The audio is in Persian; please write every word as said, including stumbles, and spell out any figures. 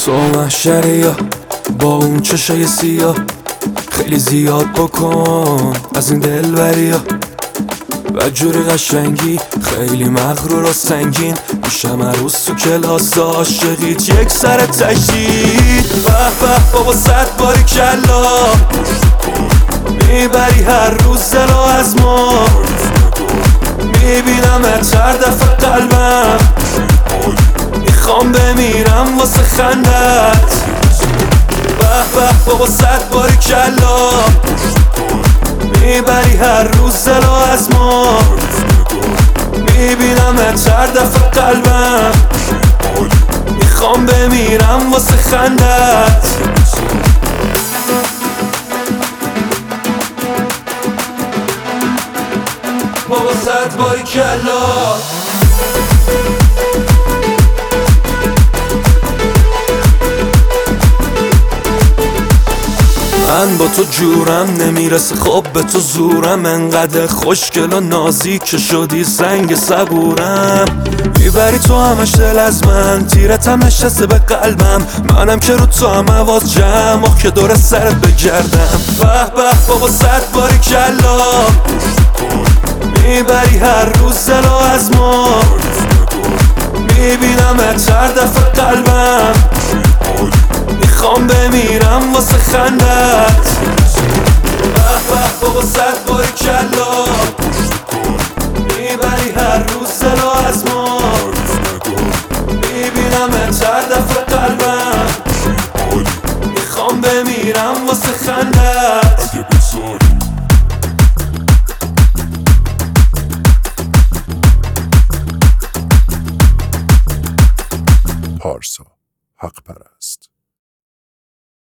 تو محشری یا با اون چشای سیاه خیلی زیاد بکن از این دلبری ها و جوری قشنگی خیلی مغرور و سنگین میشم عروس تو کلاس عاشقیت یک سر تشدید. به به بابا صد باری کلا میبری هر روز دلو از ما میبینم هر دفعه قلبم میخوام بمیرم واسه خندت. به به بابا صد باری کلا میبری هر روز دلو از ما میبینم هر دفعه قلبم میخوام بمیرم واسه خندت. بابا صد باری کلا من با تو جورم نمیرسه خب به تو زورم انقدر خوشگل و نازی که شدی زنگ صبورم میبری تو همش دل از من تیرتم نشسته به قلبم منم که رو تو هم عوض جمع که دور سرت بگردم. به به بابا صد باری کلا میبری هر روز دلو از ما میبینم هر دفعه قلبم میخوام بمیرم واسه خندت. به به بابا صد باری کلا میبری هر روز دلو از ما میبینم هر دفعه قلبم میخوام بمیرم واسه خندت. پارسا حق پرست.